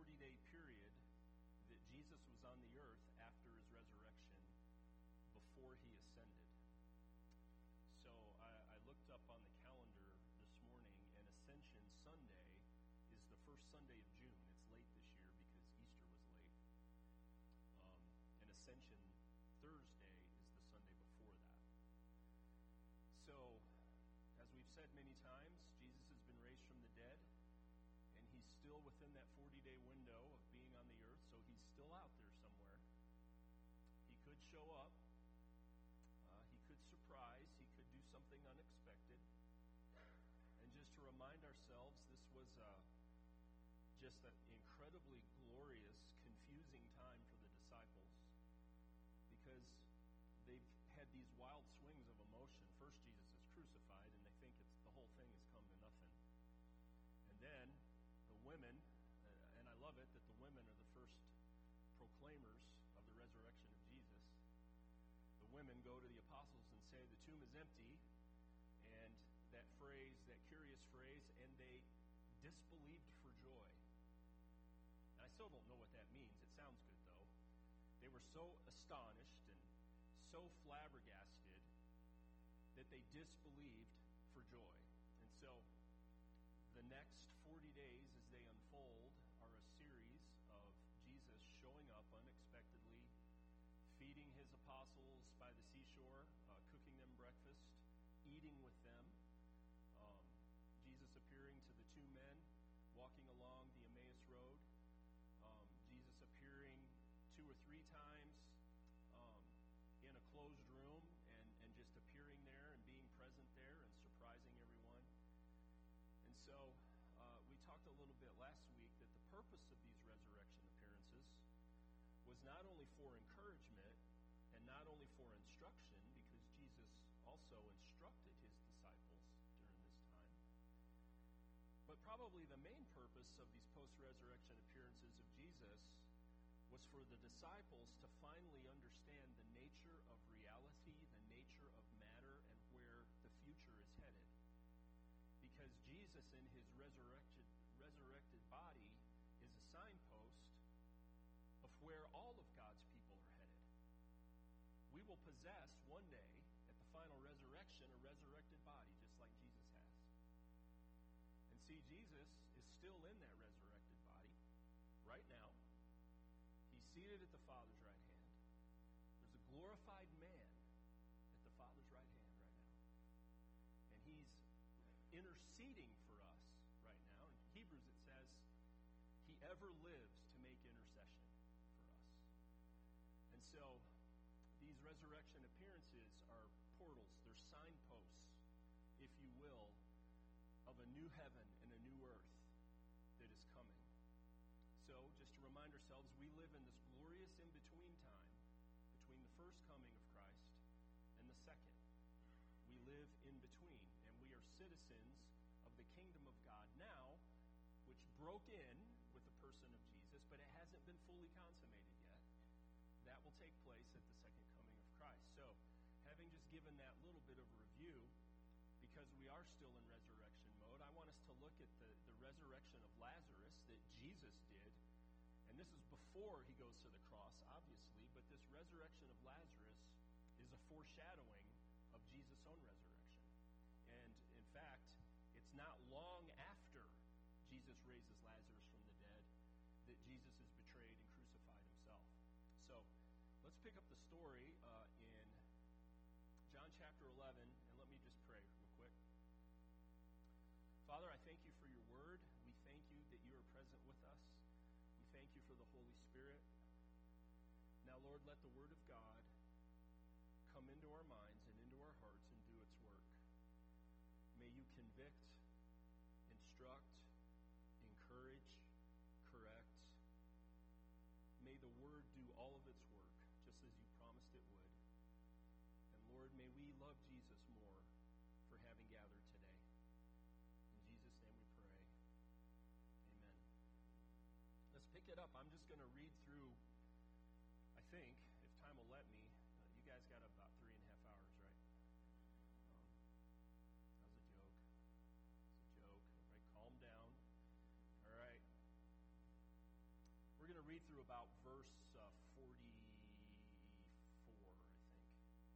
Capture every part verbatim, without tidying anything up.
forty-day period that Jesus was on the earth after his resurrection, before he ascended. So I, I looked up on the calendar this morning, and Ascension Sunday is the first Sunday of June. It's late this year because Easter was late. Um, and Ascension Thursday is the Sunday before that. So, as we've said many times, Jesus has been raised from the dead, and he's still within that forty-day window of being on the earth, so he's still out there somewhere. He could show up. Uh, he could surprise. He could do something unexpected. And just to remind ourselves, this was uh, just an incredibly glorious, confusing time for the disciples, because they've had these wild swings of emotion. First, Jesus is crucified, and they think it's the whole thing has come to nothing. And then the women, uh, and I love it that the women are the first proclaimers of the resurrection of Jesus. The women go to the apostles and say the tomb is empty, and that phrase, that curious phrase, and they disbelieved for joy. And I still don't know what that means. It sounds good, though. They were so astonished and so flabbergasted that they disbelieved for joy. And so the next forty days as they unfold are a series of Jesus showing up unexpectedly, feeding his apostles by the seashore, uh, cooking them breakfast, eating with them. Um, Jesus appearing to the two men walking along the Emmaus Road. Um, Jesus appearing two or three times um, in a closed room and, and just appearing there and being present there and surprising everyone. And so uh, we talked a little bit last week that the purpose of these resurrection appearances was not only for encouragement and not only for instruction, because Jesus also instructed his disciples during this time, but probably the main purpose of these post-resurrection appearances of Jesus was for the disciples to finally understand the nature of reality, the nature of matter, and where the future is headed. Because Jesus in his resurrected, resurrected body is a signpost of where all of God's people are headed. We will possess one day, at the final resurrection, a resurrected body, just like Jesus has. And see, Jesus is still in that resurrected body right now. He's seated at the Father's right hand. There's a glorified man at the Father's right hand right now. And he's interceding for us right now. In Hebrews it says, he ever lives to make intercession for us. And so, these resurrection appearances are portals. They're signposts, if you will, of a new heaven and a new earth that is coming. So, just to remind ourselves, we live in this glorious in-between time between the first coming of Christ and the second. We live in between, and we are citizens of the kingdom of God now, which broke in with the person of Jesus, but it hasn't been fully consummated yet. That will take place at the second coming of Christ. So, having just given that little bit of a review, because we are still in resurrection mode, I want us to look at the, the resurrection of Lazarus that Jesus did. And this is before he goes to the cross, obviously, but this resurrection of Lazarus is a foreshadowing of Jesus' own resurrection. And in fact, it's not long after Jesus raises Lazarus from the dead that Jesus is betrayed and crucified himself. So let's pick up the story uh, in John chapter eleven, and let me just pray real quick. Father, I thank you for your word. We thank you that you are present with us. We thank you for the Holy Spirit. Now, Lord, let the word of God come into our minds and into our hearts and do its work. May you convict, instruct, encourage, correct. May the word do all of its work, just as you promised it would. And Lord, may we love Jesus more for having gathered today. In Jesus' name we pray. Amen. Let's pick it up. I'm just going to read through, I think, if time will let me. Uh, you guys got about three and a half hours, right? Um, that was a joke. It's a joke. Everybody calm down. All right. through about verse uh, forty-four, I think.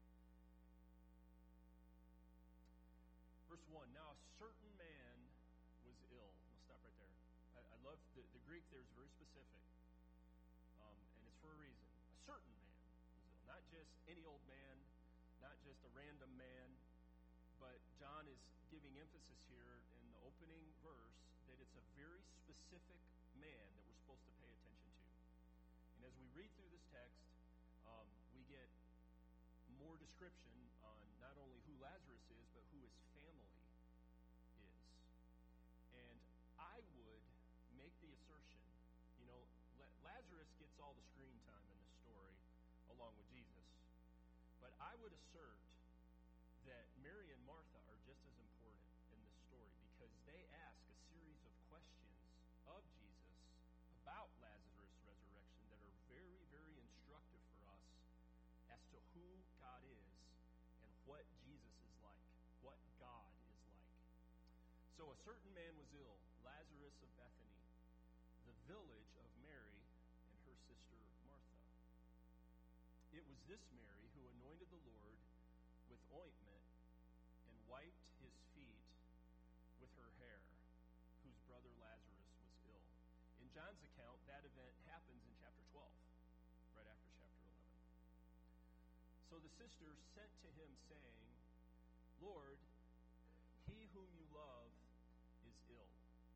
Verse one, now a certain man was ill. I'll stop right there. I, I love the, the Greek there is very specific, um, and it's for a reason. A certain man was ill. Not just any old man, not just a random man, but John is giving emphasis here in the opening verse that it's a very specific man that we're supposed to pay attention to. And as we read through this text, um, we get more description on not only who Lazarus is, but who his family is. And I would make the assertion, you know, Lazarus gets all the screen time in the story along with Jesus. But I would assert that Mary and Martha are just as important in this story because they ask a series of questions of Jesus about Lazarus' resurrection that are very, very instructive for us as to who God is and what Jesus is like, what God is like. So a certain man was ill, Lazarus of Bethany, the village of Mary and her sister Martha. It was this Mary who anointed the Lord with ointment and wiped his feet with her hair, whose brother Lazarus was ill. In John's account, that event happens in chapter twelve, right after chapter eleven. So the sisters sent to him, saying, Lord, he whom you love is ill.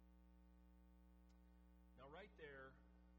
Now right there,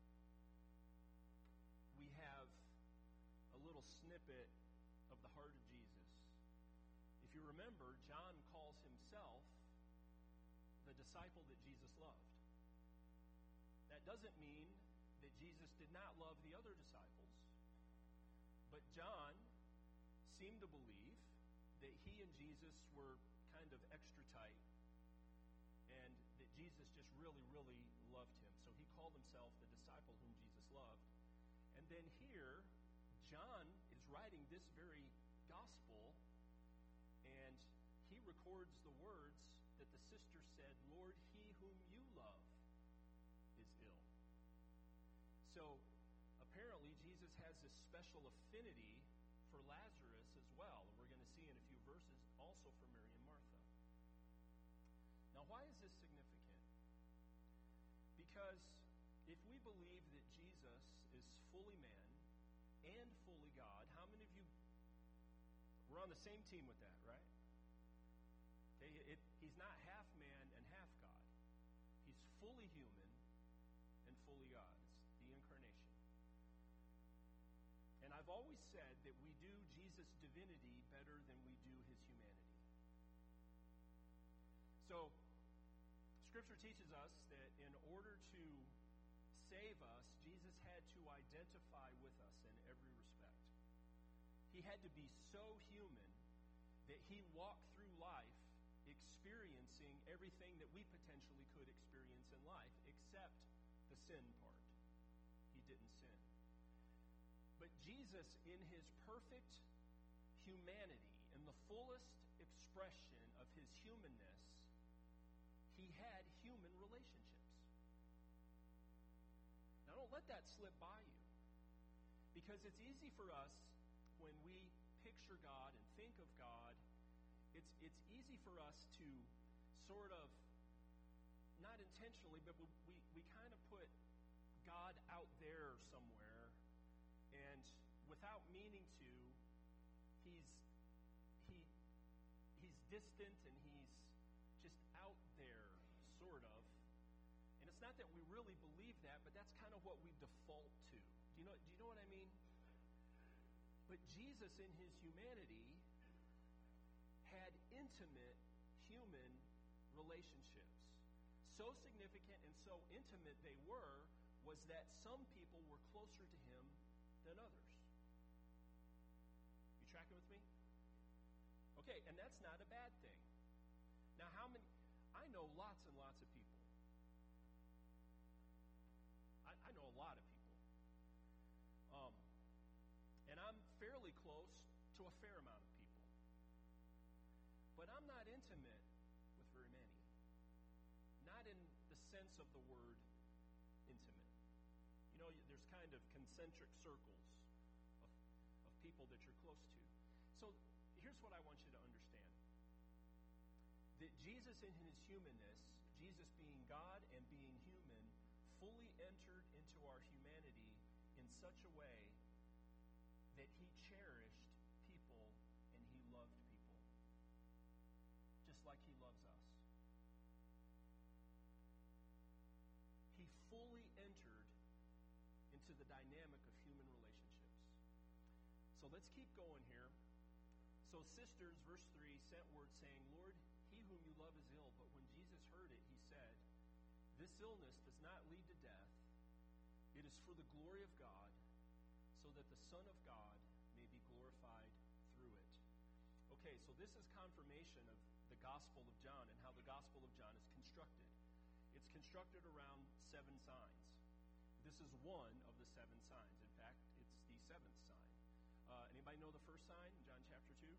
we have a little snippet of the heart of Jesus. If you remember, John calls himself the disciple that Jesus loved. That doesn't mean that Jesus did not love the other disciples, but John seemed to believe that he and Jesus were kind of extra tight and that Jesus just really, really loved him. So he called himself the disciple whom Jesus loved. And then here, John is writing this very gospel, and he records the words that the sister said, Lord, he whom you love is ill. So apparently Jesus has this special affinity for Lazarus as well, and we're going to see in a few verses also for Mary and Martha. Now, why is this significant? Because if we believe that Jesus is fully man and fully God, how many of you, we're on the same team with that, right? Okay, it, he's not half man and half God. He's fully human and fully God. It's the incarnation. And I've always said that we do Jesus' divinity better than we do his humanity. So, Scripture teaches us that in order to save us, Jesus had to identify with us in every respect. He had to be so human that he walked through life experiencing everything that we potentially could experience in life, except the sin part. He didn't sin. But Jesus, in his perfect humanity, in the fullest expression of his humanness, he had human relationships. Now, don't let that slip by you, because it's easy for us when we picture God and think of God, it's it's easy for us to sort of, not intentionally, but we, we kind of put God out there somewhere, and without meaning to, he's he he's distant and he's just out there, sort of. And it's not that we really believe that, but that's kind of what we default to. Do you know, do you know what I mean? But Jesus, in his humanity, had intimate human relationships. So significant and so intimate they were, was that some people were closer to him than others. You tracking with me? Okay, and that's not a bad thing. Now, how many... I know lots and lots of people. I, I know a lot of people. Um, and I'm fairly close to a fair amount of people. But I'm not intimate with very many. Not in the sense of the word intimate. You know, there's kind of concentric circles of, of people that you're close to. So here's what I want you to understand. That Jesus in his humanness, Jesus being God and being human, fully entered into our humanity in such a way that he cherished people and he loved people, just like he loves us. He fully entered into the dynamic of human relationships. So let's keep going here. So sisters, verse three, sent word saying, Lord, he whom you love is ill. But when Jesus heard it, he said, this illness does not lead to death. It is for the glory of God, so that the Son of God may be glorified through it. Okay, so this is confirmation of the Gospel of John and how the Gospel of John is constructed. It's constructed around seven signs. This is one of the seven signs. In fact, it's the seventh sign. Uh, anybody know the first sign in John chapter two?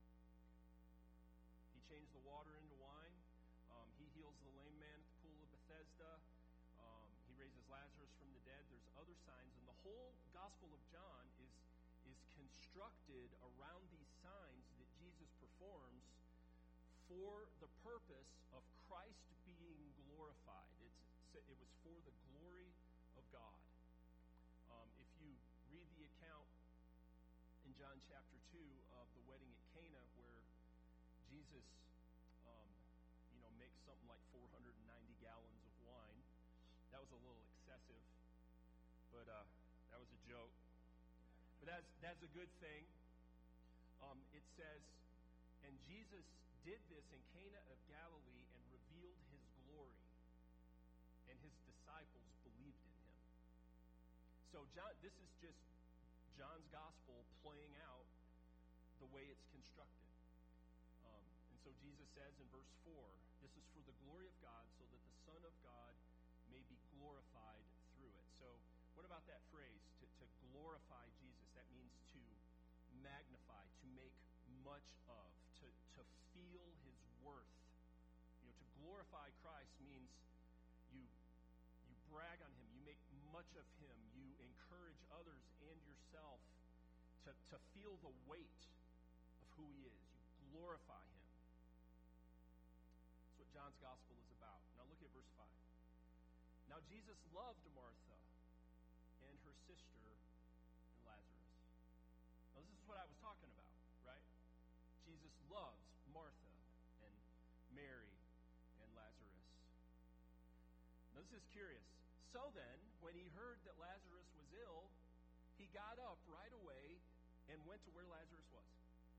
He changed the water into wine. Um, he heals the lame man at the pool of Bethesda. Um, he raises Lazarus from the dead. There's other signs. And the whole Gospel of John is, is constructed around these signs that Jesus performs for the purpose of Christ being glorified. It's, it was for the glory of God. Um, if you read the account in John chapter two of the wedding at Cana, where Jesus, um, you know, makes something like four hundred ninety gallons of wine. That was a little excessive, but uh, that was a joke. But that's that's a good thing. Um, it says, and Jesus did this in Cana of Galilee and revealed his glory, and his disciples believed in him. So John, this is just John's gospel playing out the way it's constructed. Um, and so Jesus says in verse four, this is for the glory of God, so that the Son of God may be glorified through it. So what about that phrase, to, to glorify Jesus? That means to magnify, to make much of, to, to feel his worth. You know, to glorify Christ means you you brag on him, you make much of him, you encourage others and yourself to, to feel the weight of who he is. You glorify him. That's what John's gospel is about. Now look at verse five. Now Jesus loved Martha and her sister and Lazarus. Now this is what I was talking about, right? Jesus loves Martha and Mary and Lazarus. Now this is curious. So then, when he heard that Lazarus was ill, he got up right away and went to where Lazarus was.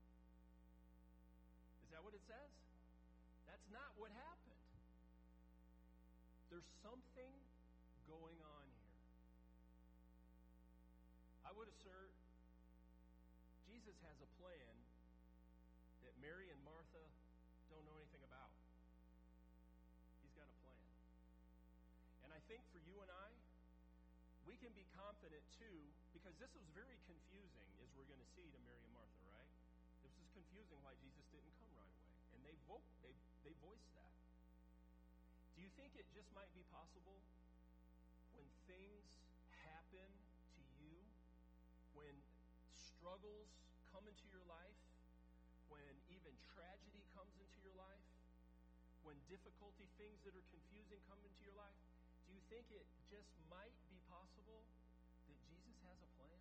Is that what it says? That's not what happened. There's something going on here. I would assert Jesus has a plan that Mary and Martha don't know anything about. He's got a plan. And I think for you and I, we can be confident too, because this was very confusing, as we're going to see, to Mary and Martha, right? This was confusing why Jesus didn't come right away. And they vo- they they voiced that. Do you think it just might be possible when things happen to you, when struggles come into your life, when even tragedy comes into your life, when difficulty, things that are confusing come into your life, do you think it just might be possible that Jesus has a plan?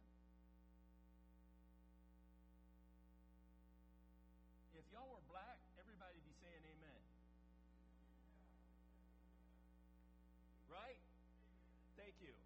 If y'all were black, everybody'd be saying amen. Right? Thank you.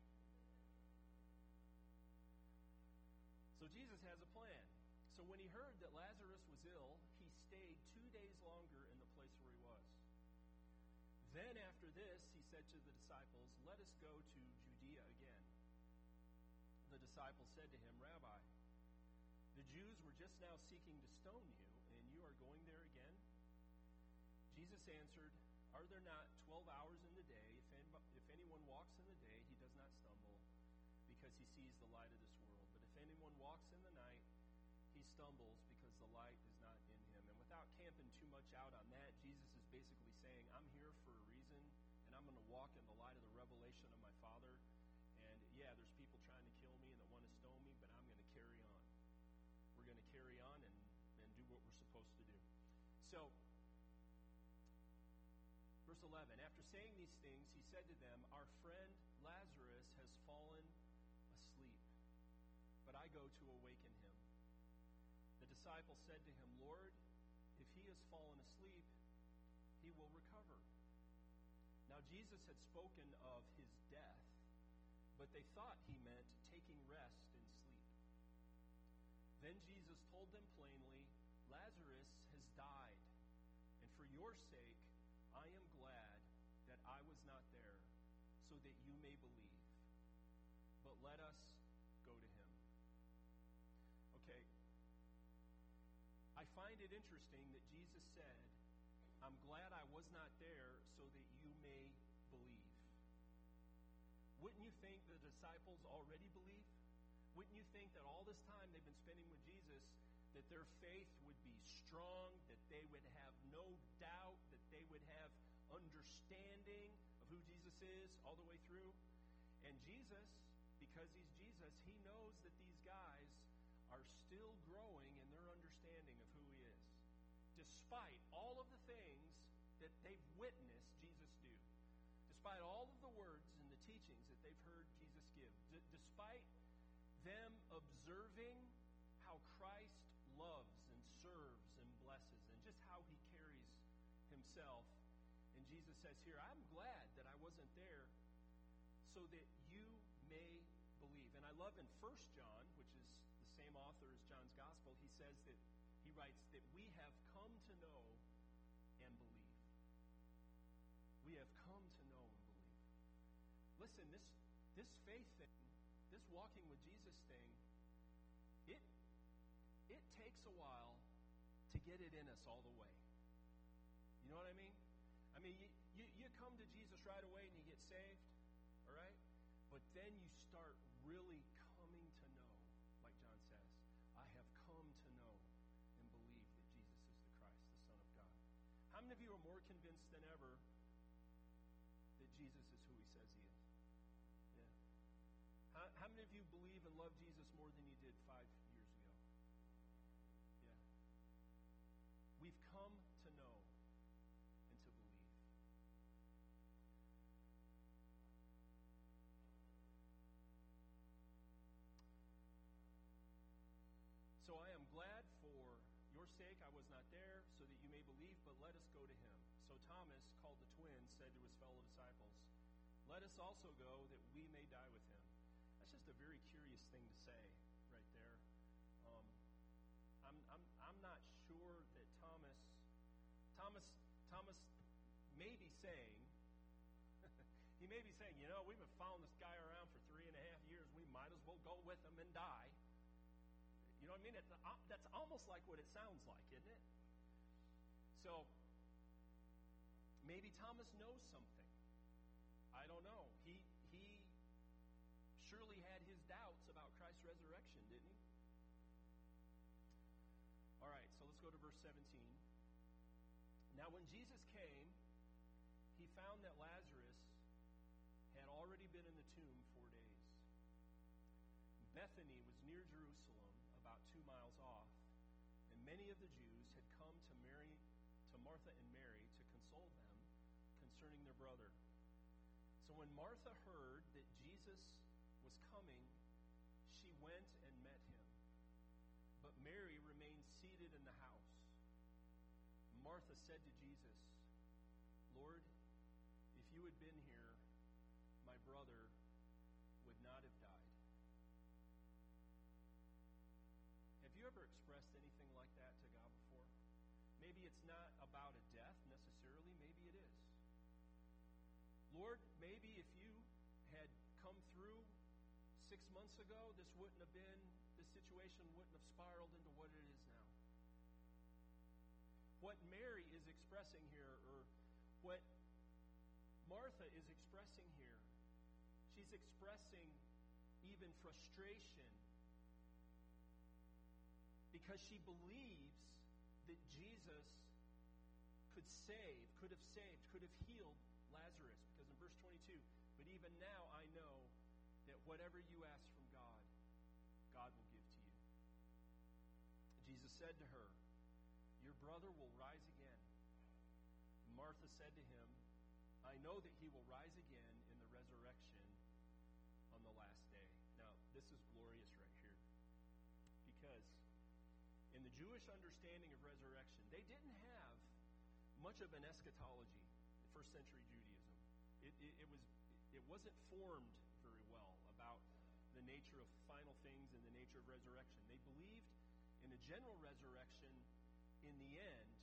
So Jesus has a plan. So when he heard that Lazarus was ill, he stayed two days longer in the place where he was. Then after this, he said to the disciples, "Let us go to Judea again." The disciples said to him, "Rabbi, the Jews were just now seeking to stone you, and you are going there again?" Jesus answered, "Are there not twelve hours in the day? If, any, if anyone walks in the day, he does not stumble, because he sees the light of this world. But if anyone walks in the night, he stumbles, because the light is not in him." And without camping too much out on that, Jesus is basically saying, I'm here for a reason, and I'm going to walk in the light of the revelation of my Father. And yeah, So, verse eleven, after saying these things, he said to them, our friend Lazarus has fallen asleep, but I go to awaken him. The disciple said to him, Lord, if he has fallen asleep, he will recover. Now Jesus had spoken of his death, but they thought he meant taking rest in sleep. Then Jesus told them plainly, Lazarus has died, and for your sake I am glad that I was not there, so that you may believe. But let us go to him. Okay. I find it interesting that Jesus said, I'm glad I was not there so that you may believe. Wouldn't you think the disciples already believe? Wouldn't you think that all this time they've been spending with Jesus, that their faith would be strong, that they would have no doubt, that they would have understanding of who Jesus is all the way through? And Jesus, because he's Jesus, he knows that these guys are still growing in their understanding of who he is, despite all of the things that they've witnessed Jesus do, despite all of the words and the teachings that they've heard Jesus give, d- despite them observing how Christ loves and serves and blesses and just how he carries himself. And Jesus says here, I'm glad that I wasn't there so that you may believe. And I love in First John, which is the same author as John's Gospel, he says that, he writes that we have come to know and believe. We have come to know and believe. Listen, this this faith thing, this walking with Jesus thing, it it takes a while to get it in us all the way. You know what I mean? I mean, you, you, you come to Jesus right away and you get saved, all right? But then you start really coming to know, like John says, I have come to know and believe that Jesus is the Christ, the Son of God. How many of you are more convinced than ever that Jesus is who he says he is? Yeah. How, how many of you believe and love Jesus more than you did five years ago? Yeah. We've come to know and to believe. So I am glad for your sake I was not there, so that you may believe, but let us go to him. So Thomas, called the twin, said to his fellow disciples, let us also go that we may die with him. That's just a very curious thing to say right there. Um, I'm, I'm, I'm not sure that Thomas, Thomas, Thomas may be saying, he may be saying, you know, we've been following this guy around for three and a half years. We might as well go with him and die. You know what I mean? It's, uh, that's almost like what it sounds like, isn't it? So, maybe Thomas knows something. I don't know. He he surely had his doubts about Christ's resurrection, didn't he? All right, so let's go to verse seventeen. Now when Jesus came, he found that Lazarus had already been in the tomb four days. Bethany was near Jerusalem, about two miles off, and many of the Jews had come to Mary, to Martha and Mary, to console them concerning their brother. So when Martha heard that Jesus was coming, she went and met him. But Mary remained seated in the house. Martha said to Jesus, Lord, if you had been here, my brother would not have died. Have you ever expressed anything like that to God before? Maybe it's not about a death necessarily. Maybe it is. Lord, maybe if you had come through six months ago, this wouldn't have been, this situation wouldn't have spiraled into what it is now. What Mary is expressing here, or what Martha is expressing here, she's expressing even frustration because she believes that Jesus could save, could have saved, could have healed Lazarus. Because in verse twenty-two, but even now I know that whatever you ask from God, God will give to you. Jesus said to her, your brother will rise again. Martha said to him, I know that he will rise again in the resurrection on the last day. Now, this is glorious right here. Because in the Jewish understanding of resurrection, they didn't have much of an eschatology, first century Judaism. It, it, it, was, it wasn't formed very well about the nature of final things and the nature of resurrection. They believed in a general resurrection in the end,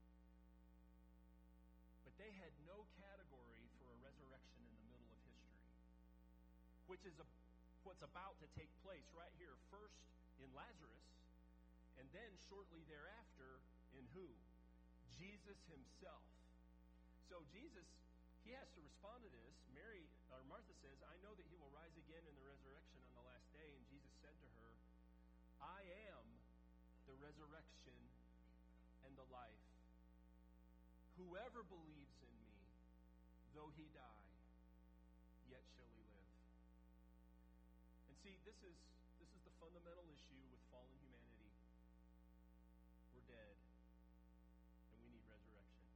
but they had no category for a resurrection in the middle of history, which is a, what's about to take place right here, first in Lazarus, and then shortly thereafter in who? Jesus himself. So Jesus, he has to respond to this. Mary, or Martha says, I know that he will rise again in the resurrection on the last day. And Jesus said to her, I am the resurrection and the life. Whoever believes in me, though he die, yet shall he live. And see, this is this is the fundamental issue with fallen humanity. We're dead, and we need resurrection.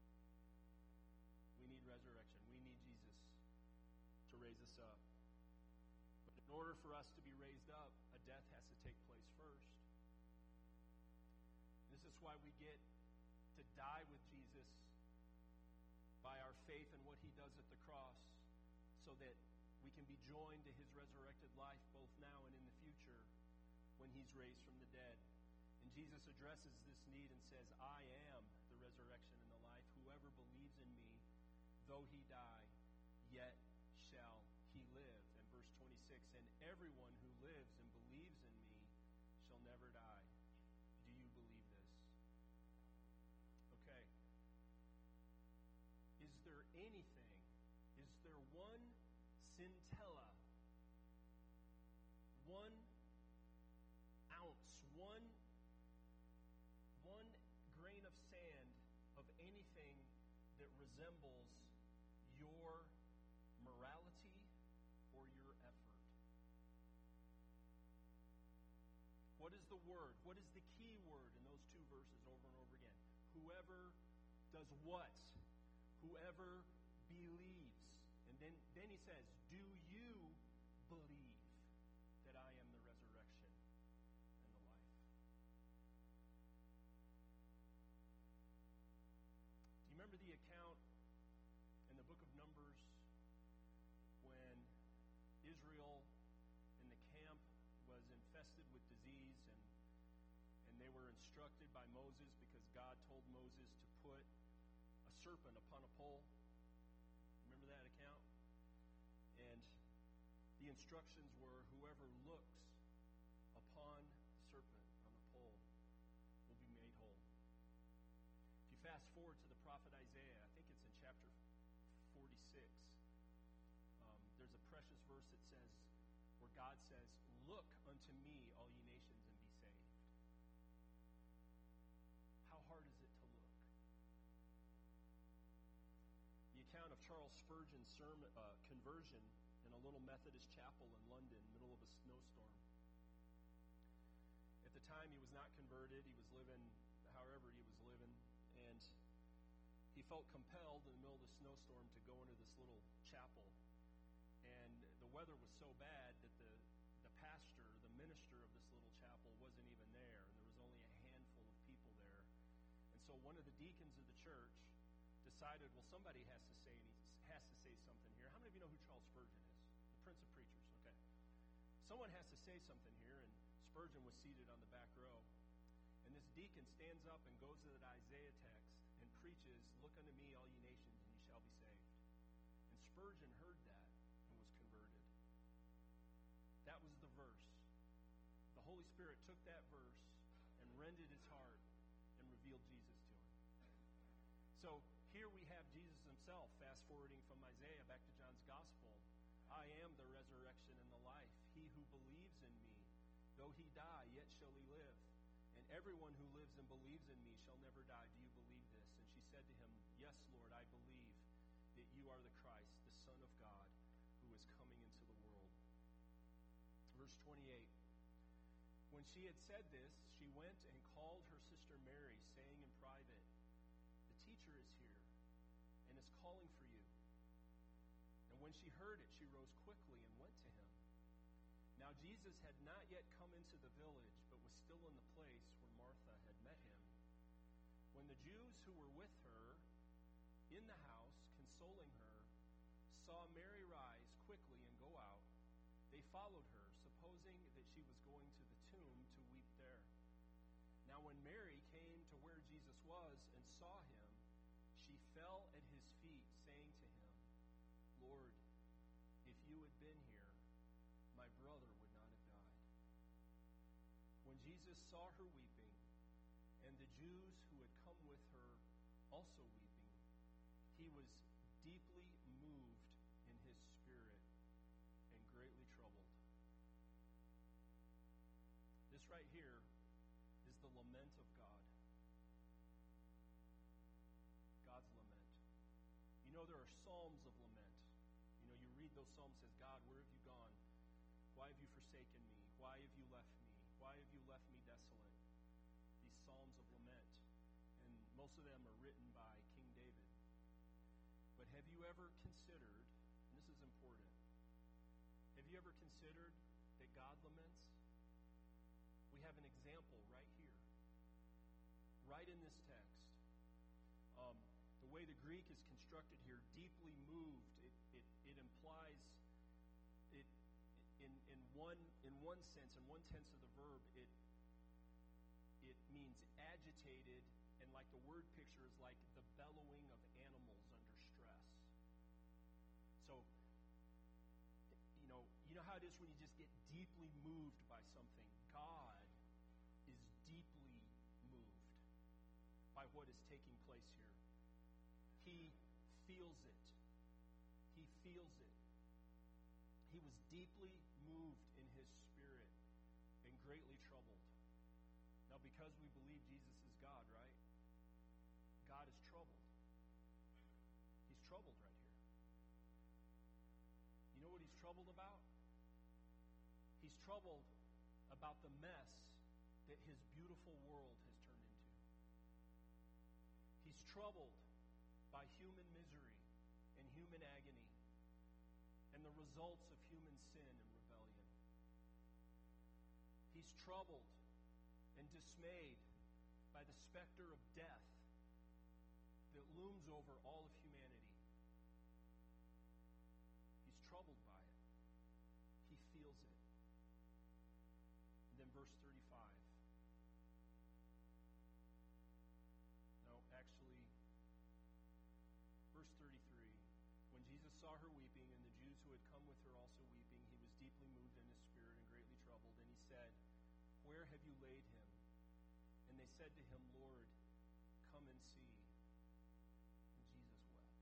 We need resurrection. We need Jesus to raise us up. But in order for us to be raised up, a death has to take place first. This is why we get to die with Jesus by our faith in what he does at the cross, so that we can be joined to his resurrected life both now and in the future when he's raised from the dead. And Jesus addresses this need and says, I am the resurrection and the life. Whoever believes in me, though he die, yet shall he live. And verse twenty-six, and everyone who lives and believes in me shall never die. Do you believe this? Okay. Is there anything, is there one scintilla, one ounce, one, one grain of sand of anything that resembles your morality or your effort? What is the word? What is the key word in those two verses over and over again? Whoever does what? Whoever believes. And then, then he says, do you believe that I am the resurrection and the life? Do you remember the account in the book of Numbers when Israel in the camp was infested with disease, and and they were instructed by Moses because God told Moses to put a serpent upon a pole? Remember that account? And the instructions were, whoever looks upon the serpent on the pole will be made whole. If you fast forward to the prophet Isaiah, I think it's in chapter forty-six, um, there's a precious verse that says, where God says, look unto me, all ye nations, and be saved. How hard is it to look? The account of Charles Spurgeon's sermon, uh, conversion in a little Methodist chapel in London, middle of a snowstorm. At the time, he was not converted. He was living however he was living, and he felt compelled in the middle of the snowstorm to go into this little chapel. And the weather was so bad that the, the pastor, the minister of this little chapel wasn't even there, and there was only a handful of people there. And so one of the deacons of the church decided, well, somebody has to say has to say something here. How many of you know who Charles Spurgeon is? The Prince of Preachers. Okay. Someone has to say something here, and Spurgeon was seated on the back row. And this deacon stands up and goes to that Isaiah text and preaches, look unto me, all ye nations, and ye shall be saved. And Spurgeon heard that and was converted. That was the verse. The Holy Spirit took that verse and rended his heart and revealed Jesus to him. So here we have Jesus himself, fast forwarding from Isaiah back to John's Gospel. I am the resurrection and the life. He who believes in me, though he die, yet shall he live. And everyone who lives and believes in me shall never die. Do you believe this? And she said to him, yes, Lord, I believe that you are the Christ, the Son of God, who is coming into the world. Verse twenty-eight. When she had said this, she went and called her sister Mary, saying in private, the teacher is here, is calling for you." And when she heard it, she rose quickly and went to him. Now Jesus had not yet come into the village, but was still in the place where Martha had met him. When the Jews who were with her in the house, consoling her, saw Mary rise quickly and go out, they followed her, supposing that she was going to the tomb to weep there. Now when Mary came to where Jesus was and saw him, she fell at his feet, saying to him, "Lord, if you had been here, my brother would not have died." When Jesus saw her weeping, and the Jews who had come with her also weeping, he was deeply moved in his spirit and greatly troubled. This right here is the lament of God. God's lament. You know, there are psalms of lament. You know, you read those psalms, says, "God, where have you gone? Why have you forsaken me? Why have you left me? Why have you left me desolate?" These psalms of lament. And most of them are written by King David. But have you ever considered, and this is important, have you ever considered that God laments? We have an example right here, right in this text. Um, the way the Greek is constructed here, deeply moved, it, it, it implies, it in, in one in one sense, in one tense of the verb, it it means agitated, and like the word picture is like the bellowing of animals under stress. So, you know, you know how it is when you just get deeply moved by something. God is deeply moved by what is taking place here. He feels it. He feels it. He was deeply moved in his spirit and greatly troubled. Now, because we believe Jesus is God, right? God is troubled. He's troubled right here. You know what he's troubled about? He's troubled about the mess that his beautiful world has turned into. He's troubled by human misery and human agony and the results of human sin and rebellion. He's troubled and dismayed by the specter of death that looms over all of humanity. He's troubled by it. He feels it. And then verse thirty-five. No, actually, verse thirty-three. When Jesus saw her weeping, and the Jews who had come with her also weeping, he was deeply moved in his spirit and greatly troubled. And he said, "Where have you laid him?" And they said to him, "Lord, come and see." And Jesus wept.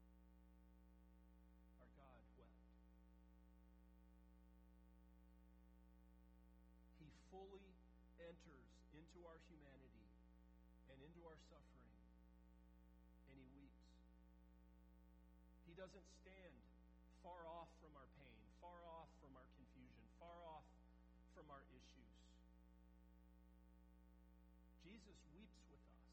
Our God wept. He fully enters into our humanity and into our suffering, and he weeps. He doesn't stand far off from our pain, far off from our confusion, far off from our issues. Jesus weeps with us.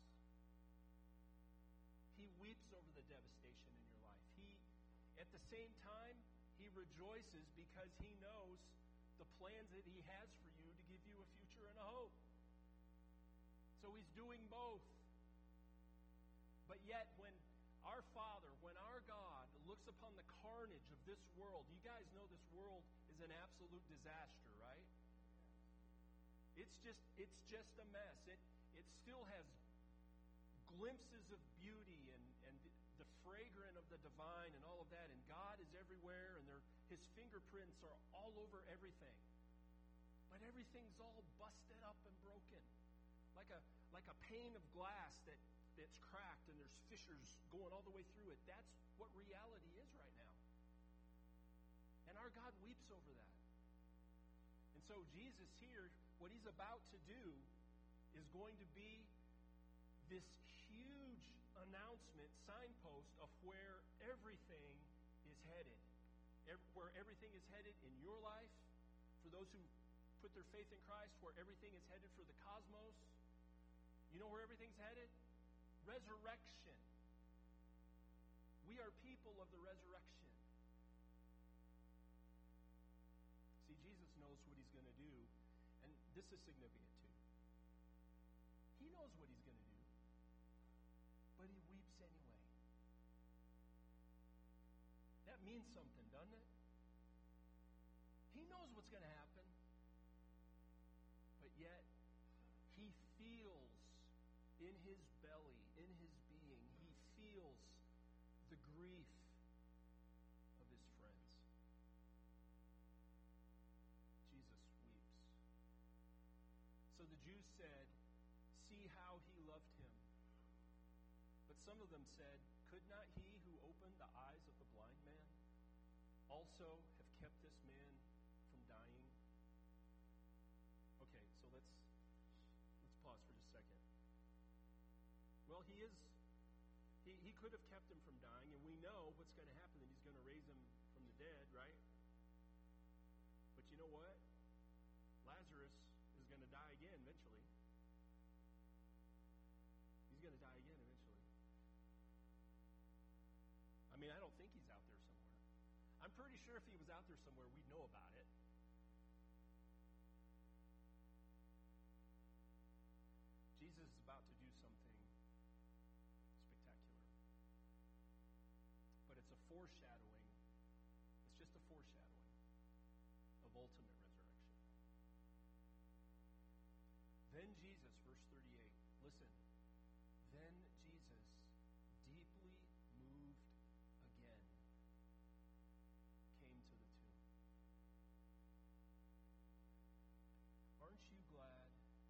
He weeps over the devastation in your life. He, at the same time, he rejoices because he knows the plans that he has for you to give you a future and a hope. So he's doing both. But yet, when our Father, when our God looks upon the carnage of this world, you guys know this world is an absolute disaster, right? It's just it's just a mess. It it still has glimpses of beauty and, and the fragrance of the divine and all of that, and God is everywhere, and his fingerprints are all over everything. But everything's all busted up and broken. Like a like a pane of glass that that's cracked and there's fissures going all the way through it. That's what reality is right now. And our God weeps over that. And so Jesus here, what he's about to do is going to be this huge announcement, signpost of where everything is headed. Where everything is headed in your life, for those who put their faith in Christ, where everything is headed for the cosmos. You know where everything's headed? Resurrection. We are people of the resurrection. See, Jesus knows what he's going to do, and this is significant too. He knows what he's going to do, but he weeps anyway. That means something, doesn't it? He knows what's going to happen, but yet he feels in his belly, in his being, he feels the grief of his friends. Jesus weeps. So the Jews said, "See how he loved him." But some of them said, "Could not he who opened the eyes of the blind man also have kept this man from dying?" Okay, so let's let's pause for just a second. Well, he is he, he could have kept him from dying, and we know what's going to happen, that he's going to raise him from the dead, right? But you know what? Lazarus is going to die again eventually. He's going to die again eventually. I mean, I don't think he's out there somewhere. I'm pretty sure if he was out there somewhere, we'd know about it. Jesus is about to do something spectacular. But it's a foreshadowing. It's just a foreshadowing of ultimate resurrection. Then Jesus, verse thirty-eight, listen. Then Jesus, deeply moved again, came to the tomb. Aren't you glad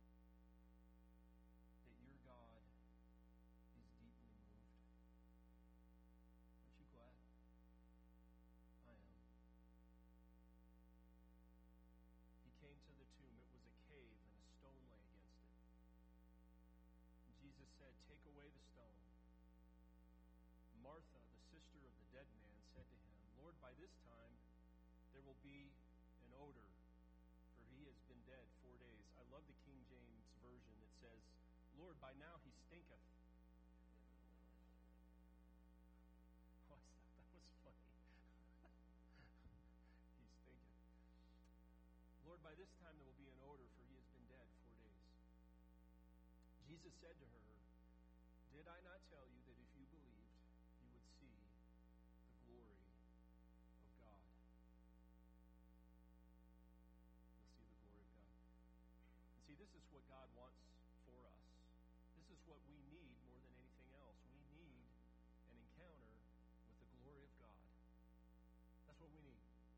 that your God is deeply moved? Aren't you glad? I am. He came to the tomb. It was a cave, and a stone lay against it. And Jesus said, "Take away the stone." Martha, the sister of the dead man, said to him, "Lord, by this time there will be an odor, for he has been dead four days." I love the King James Version. It says, "Lord, by now he stinketh." Oh, I thought that was funny. He stinketh. "Lord, by this time there will be an odor, for he has been dead four days." Jesus said to her, "Did I not tell you that if you believed, you would see the glory of God?" You'll see the glory of God. And see, this is what God wants for us. This is what we need more than anything else. We need an encounter with the glory of God. That's what we need.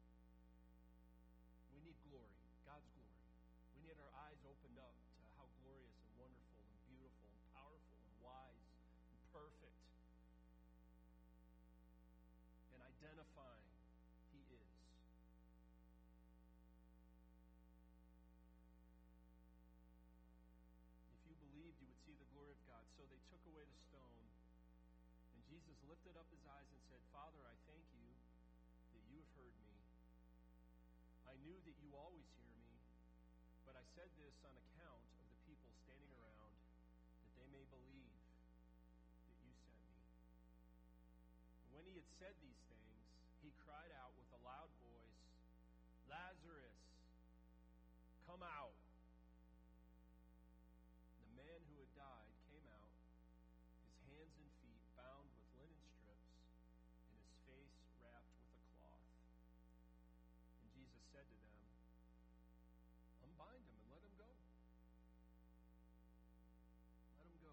We need glory, God's glory. We need our eyes opened up to how glorious and wonderful and beautiful and powerful and wise and perfect and identifying he is. If you believed, you would see the glory of God. So they took away the stone, and Jesus lifted up his eyes and said, "Father, I thank you that you have heard me. I knew that you always hear me, but I said this on account of the people standing around, that they may believe that you sent me." And when he had said these things, he cried out with a loud voice, "Lazarus, come out." The man who had died came out, his hands and feet bound with linen strips, and his face wrapped with a cloth. And Jesus said to them, "Unbind him and let him go. Let him go."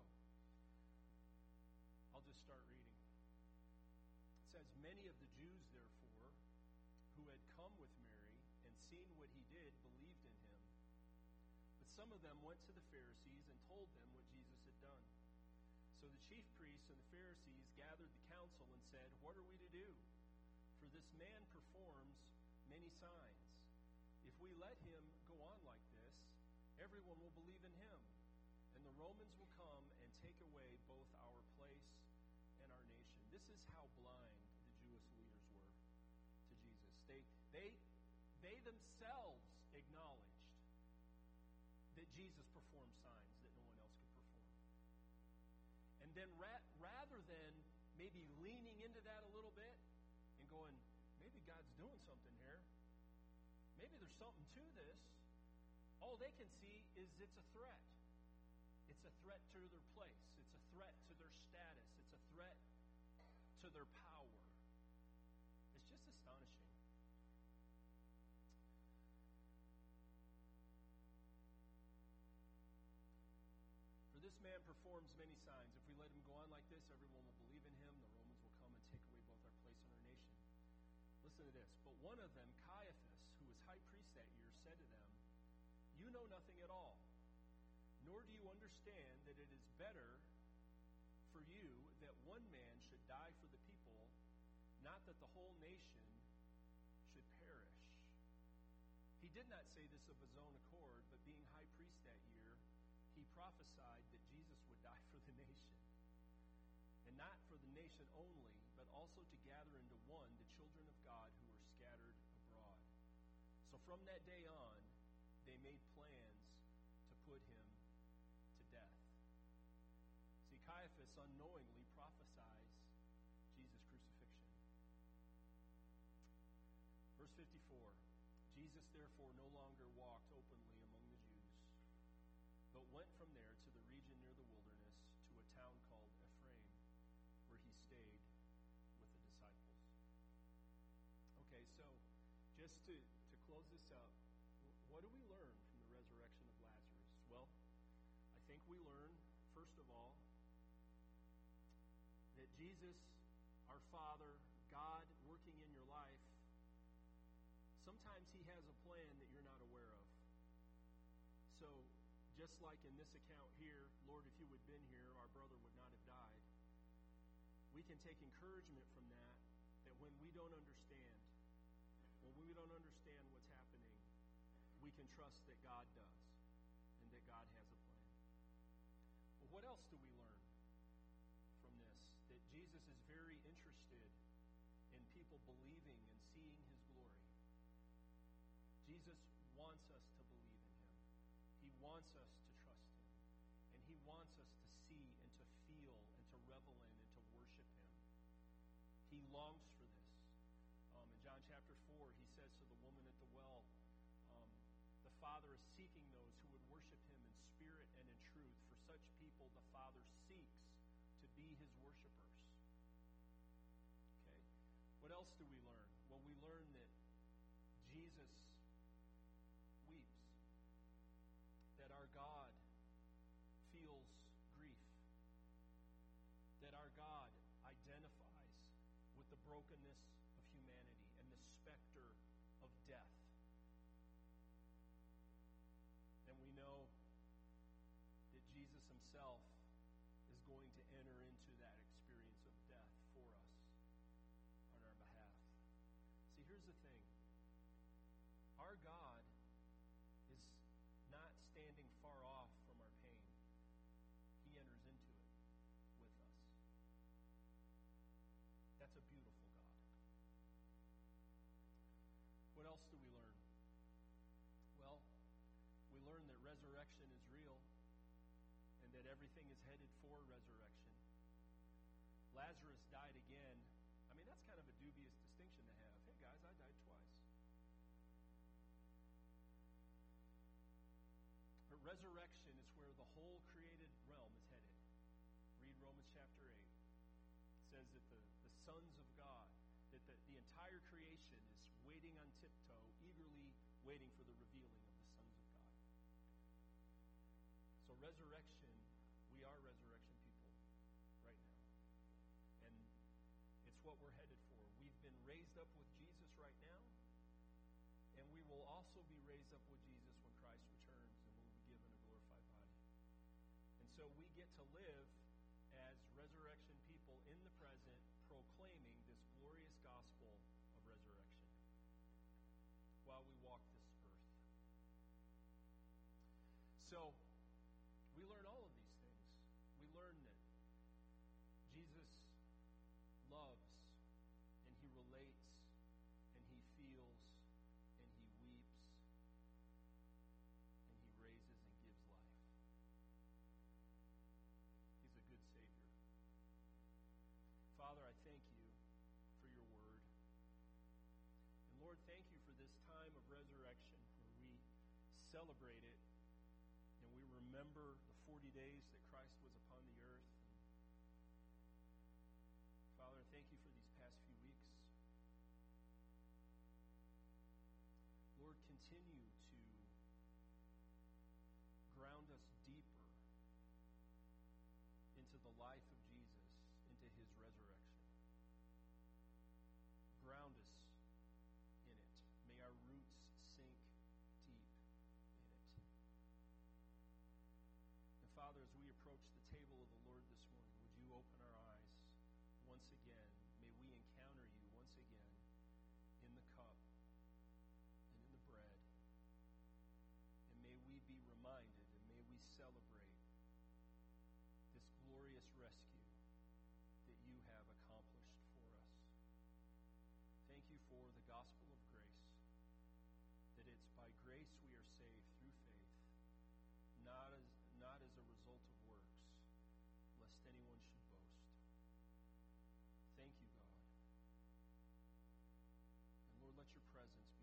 I'll just start reading. It says, "Many of the Jews, therefore, who had come with Mary and seen what he did, believed in him. But some of them went to the Pharisees and told them what Jesus had done. So the chief priests and the Pharisees gathered the council and said, 'What are we to do? For this man performs many signs. If we let him go on like this, everyone will believe in him, and the Romans will come and take away both our place and our nation.'" This is how blind the Jewish leaders were to Jesus. They they they themselves acknowledged that Jesus performed signs that no one else could perform. And then ra- rather than maybe leaning into that a little bit and going, maybe God's doing something here. Maybe there's something to this. All they can see is it's a threat. It's a threat to their place. It's a threat to their status. It's a threat to their power. It's just astonishing. For this man performs many signs. If we let him go on like this, everyone will believe in him. The Romans will come and take away both our place and our nation. Listen to this. But one of them, Caiaphas, who was high priest that year, said to them, "You know nothing at all, nor do you understand that it is better for you that one man should die for the people, not that the whole nation should perish." He did not say this of his own accord, but being high priest that year, he prophesied that Jesus would die for the nation. And not for the nation only, but also to gather into one the children of God who were scattered abroad. So from that day on, they made plans to put him to death. See, Caiaphas unknowingly prophesies Jesus' crucifixion. Verse fifty-four, Jesus therefore no longer walked openly among the Jews, but went from there to the region near the wilderness, to a town called Ephraim, where he stayed with the disciples. Okay, so just to, to close this up, what do we learn from the resurrection of Lazarus? Well, I think we learn, first of all, that Jesus, our Father, God working in your life, sometimes he has a plan that you're not aware of. So, just like in this account here, Lord, if you had been here, our brother would not have died. We can take encouragement from that, that when we don't understand, when we don't understand what's happening, we can trust that God does and that God has a plan. But what else do we learn from this? That Jesus is very interested in people believing and seeing his glory. Jesus wants us to believe in him. He wants us to trust him. And he wants us to see and to feel and to revel in and to worship him. He longs for this. Um, in John chapter four, he says to the woman at the well, um, the Father is seeking those who would worship him in spirit and in truth. For such people, the Father seeks to be his worshipers. Okay? What else do we learn? Well, we learn that Jesus weeps. That our God feels grief. That our God identifies with the brokenness of humanity and the specter of death. And we know that Jesus himself is going to enter into that experience of death for us on our behalf. See, here's the thing. Our God is not standing far off from our pain. He enters into it with us. That's a beautiful God. What else do we learn? Well, we learn that resurrection is real and that everything is headed for resurrection. Lazarus died again. I mean, that's kind of a dubious distinction to have. Hey, guys, I died twice. But resurrection is where the whole created realm is headed. Read Romans chapter eight. It says that the, the sons of God, that the, the entire creation is waiting on tiptoe, eagerly waiting for the revealing of the sons of God. So resurrection, we are resurrection people right now. And it's what we're headed for. We've been raised up with Jesus right now, and we will also be raised up with Jesus when Christ returns and we'll be given a glorified body. And so we get to live as resurrection people in the present, proclaiming this glorious gospel of resurrection while we walk this earth. So, we learn all of these things. We learn that Jesus loves, and he relates, and he feels, and he weeps, and he raises and gives life. He's a good Savior. Father, celebrate it, and we remember the forty days that Christ was upon the earth. And Father, thank you for these past few weeks. Lord, continue to ground us deeper into the life of Jesus, into his resurrection. Ground us in it. May our roots sink deep in it. And Father, as we approach the table of the Lord this morning, would you open our eyes once again? May we encounter you once again in the cup and in the bread. And may we be reminded and may we celebrate this glorious rescue that you have accomplished for us. Thank you for the gospel of grace, that it's by grace we are saved through faith, not as not as a result of works, lest anyone should boast. Thank you, God. And Lord, let your presence be